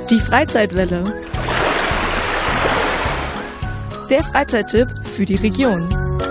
Die Freizeitwelle. Der Freizeittipp für die Region.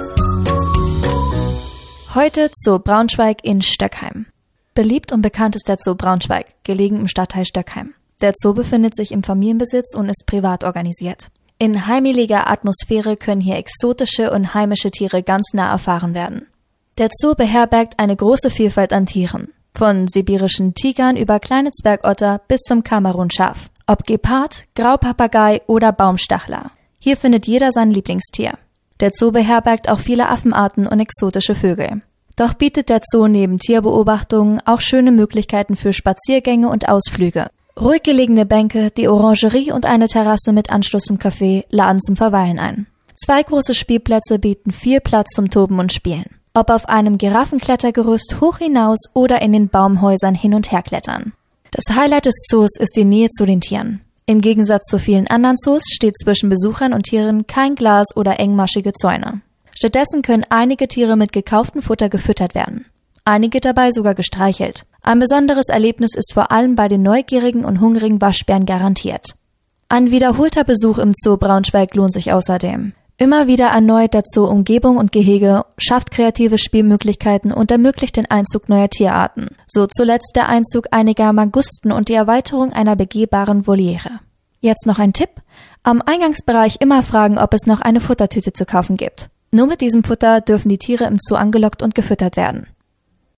Heute Zoo Braunschweig in Stöckheim. Beliebt und bekannt ist der Zoo Braunschweig, gelegen im Stadtteil Stöckheim. Der Zoo befindet sich im Familienbesitz und ist privat organisiert. In heimeliger Atmosphäre können hier exotische und heimische Tiere ganz nah erfahren werden. Der Zoo beherbergt eine große Vielfalt an Tieren. Von sibirischen Tigern über kleine Zwergotter bis zum Kamerunschaf. Ob Gepard, Graupapagei oder Baumstachler. Hier findet jeder sein Lieblingstier. Der Zoo beherbergt auch viele Affenarten und exotische Vögel. Doch bietet der Zoo neben Tierbeobachtungen auch schöne Möglichkeiten für Spaziergänge und Ausflüge. Ruhig gelegene Bänke, die Orangerie und eine Terrasse mit Anschluss zum Café laden zum Verweilen ein. 2 große Spielplätze bieten viel Platz zum Toben und Spielen. Ob auf einem Giraffenklettergerüst hoch hinaus oder in den Baumhäusern hin und her klettern. Das Highlight des Zoos ist die Nähe zu den Tieren. Im Gegensatz zu vielen anderen Zoos steht zwischen Besuchern und Tieren kein Glas oder engmaschige Zäune. Stattdessen können einige Tiere mit gekauftem Futter gefüttert werden. Einige dabei sogar gestreichelt. Ein besonderes Erlebnis ist vor allem bei den neugierigen und hungrigen Waschbären garantiert. Ein wiederholter Besuch im Zoo Braunschweig lohnt sich außerdem. Immer wieder erneuert der Zoo Umgebung und Gehege, schafft kreative Spielmöglichkeiten und ermöglicht den Einzug neuer Tierarten. So zuletzt der Einzug einiger Mangusten und die Erweiterung einer begehbaren Voliere. Jetzt noch ein Tipp: Am Eingangsbereich immer fragen, ob es noch eine Futtertüte zu kaufen gibt. Nur mit diesem Futter dürfen die Tiere im Zoo angelockt und gefüttert werden.